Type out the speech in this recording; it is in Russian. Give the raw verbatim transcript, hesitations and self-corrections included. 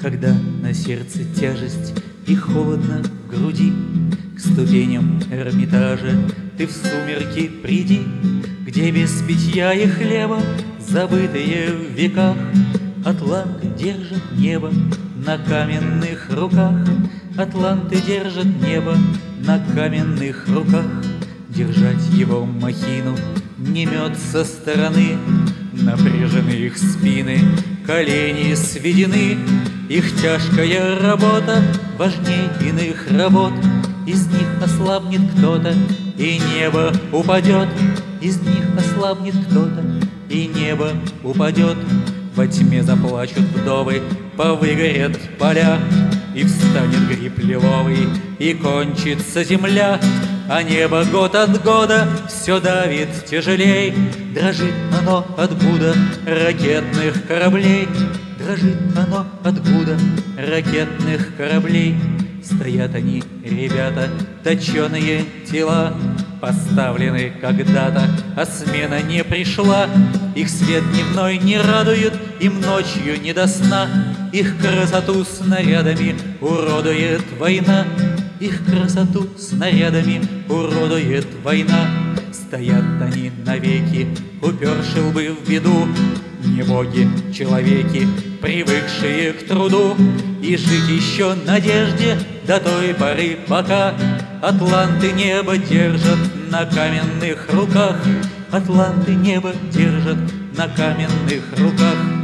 Когда на сердце тяжесть и холодно в груди, к ступеням Эрмитажа ты в сумерки приди, где без питья и хлеба, забытые в веках, атланты держат небо на каменных руках. Атланты держат небо на каменных руках. Держать его махину не мед со стороны. Напряжены их спины, колени сведены. Их тяжкая работа важней иных работ. Из них ослабнет кто-то, и небо упадет. Из них ослабнет кто-то, и небо упадет. Во тьме заплачут вдовы, повыгорят поля, и встанет гриб лиловый, и кончится земля. А небо год от года все давит тяжелей. Дрожит оно от гуда ракетных кораблей. Дрожит оно от гуда ракетных кораблей. Стоят они, ребята, точеные тела, поставлены когда-то, а смена не пришла. Их свет дневной не радует, им ночью не до сна. Их красоту снарядами уродует война. Их красоту снарядами уродует война. Стоят они навеки, уперши лбы в беду. Не боги, человеки, привыкшие к труду. И жить еще надежде до той поры, пока атланты небо держат на каменных руках. Атланты небо держат на каменных руках.